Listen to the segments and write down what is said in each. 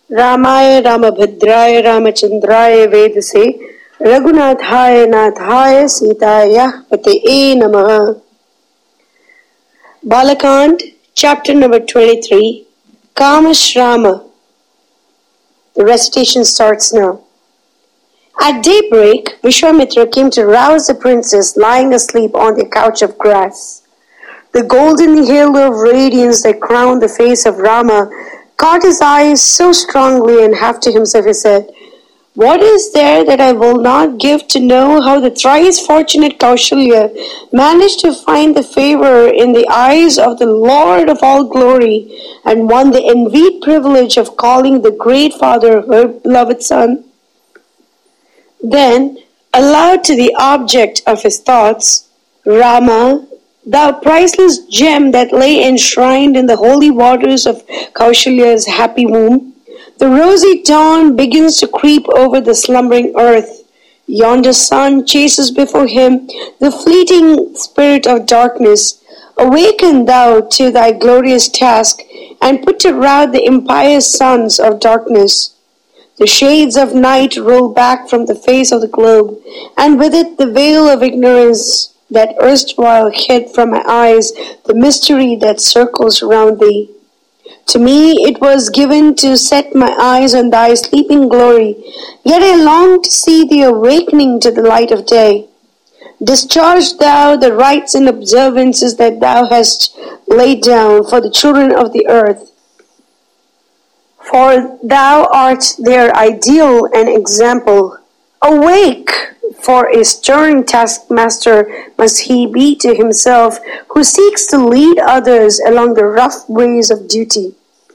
रामाय रामभद्राय रामचंद्राय वेदसे रघुनाथाय नाथाय सीताय पतये नमः. Balakand, chapter number 23, Kamashrama. The recitation starts now. At daybreak, Vishwamitra came to rouse the princess lying asleep on their couch of grass. The golden halo of radiance that crowned the face of Rama caught his eyes so strongly, and half to himself he said, "What is there that I will not give to know how the thrice fortunate Kaushalya managed to find the favor in the eyes of the Lord of all glory and won the envied privilege of calling the great father her beloved son?" Then, aloud to the object of his thoughts, "Rama, thou priceless gem that lay enshrined in the holy waters of Kaushalya's happy womb, the rosy dawn begins to creep over the slumbering earth. Yonder sun chases before him the fleeting spirit of darkness. Awaken thou to thy glorious task, and put to rout the impious sons of darkness. The shades of night roll back from the face of the globe, and with it the veil of ignorance that erstwhile hid from my eyes the mystery that circles round thee. To me it was given to set my eyes on thy sleeping glory, yet I long to see thee awakening to the light of day. Discharge thou the rites and observances that thou hast laid down for the children of the earth, for thou art their ideal and example. Awake! For a stern taskmaster must he be to himself who seeks to lead others along the rough ways of duty."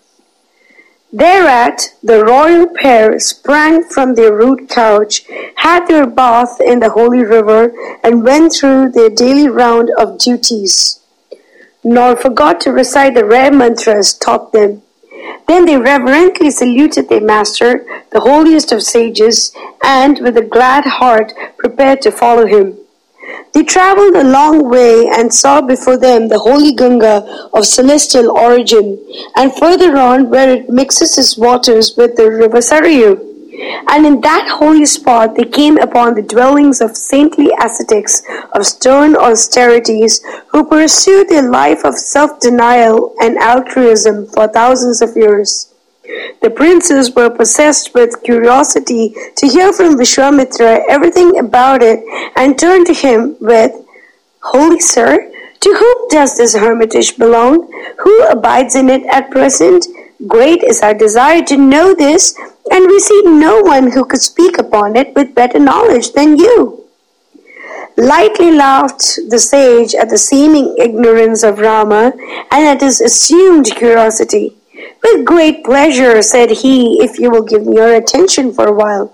Thereat the royal pair sprang from their rude couch, had their bath in the holy river, and went through their daily round of duties, nor forgot to recite the rare mantras taught them. Then they reverently saluted their master, the holiest of sages, and with a glad heart prepared to follow him. They travelled a long way and saw before them the holy Ganga of celestial origin, and further on where it mixes its waters with the river Sarayu. And in that holy spot they came upon the dwellings of saintly ascetics of stern austerities who pursued their life of self-denial and altruism for thousands of years. The princes were possessed with curiosity to hear from Vishwamitra everything about it, and turned to him with, "Holy sir, to whom does this hermitage belong? Who abides in it at present? Great is our desire to know this, and we see no one who could speak upon it with better knowledge than you." Lightly laughed the sage at the seeming ignorance of Rama and at his assumed curiosity. "With great pleasure," said he, "if you will give me your attention for a while."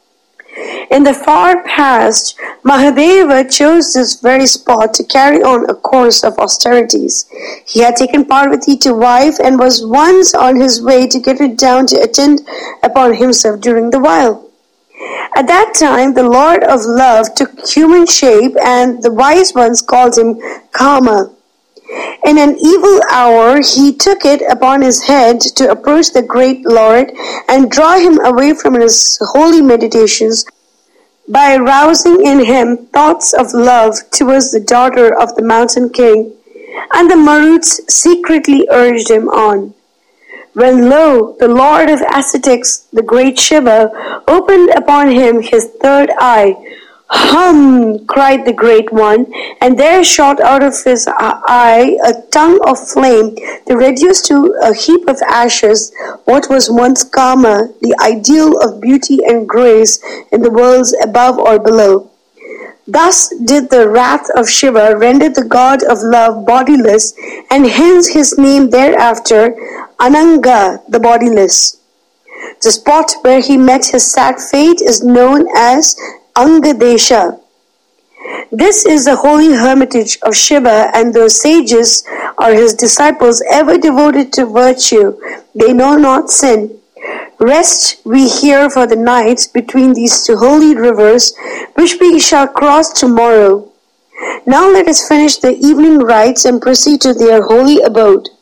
In the far past, Mahadeva chose this very spot to carry on a course of austerities. He had taken Parvati to wife and was once on his way to get her down to attend upon himself during the while. At that time, the Lord of Love took human shape, and the wise ones called him Kama. In an evil hour, he took it upon his head to approach the great Lord and draw him away from his holy meditations by arousing in him thoughts of love towards the daughter of the mountain king, and the Maruts secretly urged him on. When lo, the Lord of ascetics, the great Shiva, opened upon him his third eye. "Hum!" cried the Great One, and there shot out of his eye a tongue of flame to reduce to a heap of ashes what was once Kama, the ideal of beauty and grace in the worlds above or below. Thus did the wrath of Shiva render the god of love bodiless, and hence his name thereafter Ananga, the bodiless. The spot where he met his sad fate is known as Angadesha. This is the holy hermitage of Shiva, and those sages are his disciples, ever devoted to virtue. They know not sin. Rest we here for the night between these two holy rivers, which we shall cross tomorrow. Now let us finish the evening rites and proceed to their holy abode."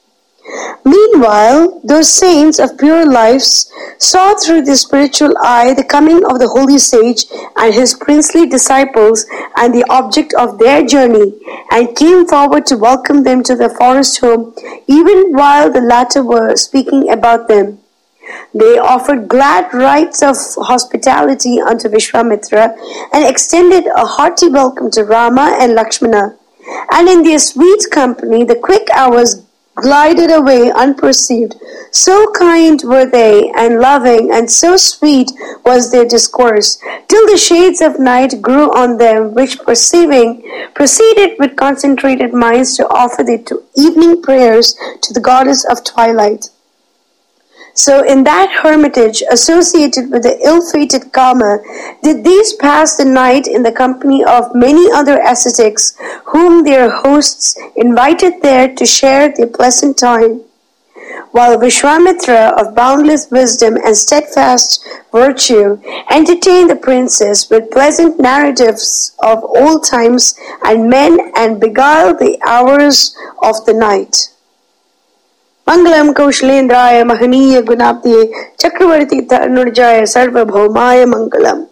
Meanwhile, those saints of pure lives saw through the spiritual eye the coming of the holy sage and his princely disciples and the object of their journey, and came forward to welcome them to the forest home, even while the latter were speaking about them. They offered glad rites of hospitality unto Vishwamitra and extended a hearty welcome to Rama and Lakshmana. And in their sweet company the quick hours glided away unperceived. So kind were they, and loving, and so sweet was their discourse, till the shades of night grew on them, which perceiving, proceeded with concentrated minds to offer the evening prayers to the goddess of twilight. So in that hermitage associated with the ill-fated Kama did these pass the night in the company of many other ascetics, whom their hosts invited there to share their pleasant time. While Vishwamitra, of boundless wisdom and steadfast virtue, entertained the princess with pleasant narratives of old times and men, and beguiled the hours of the night. Mangalam कौशलेन्द्राय महनीय गुणाब्धये Chakraborty तनुजाय सर्वभौमाय Mangalam.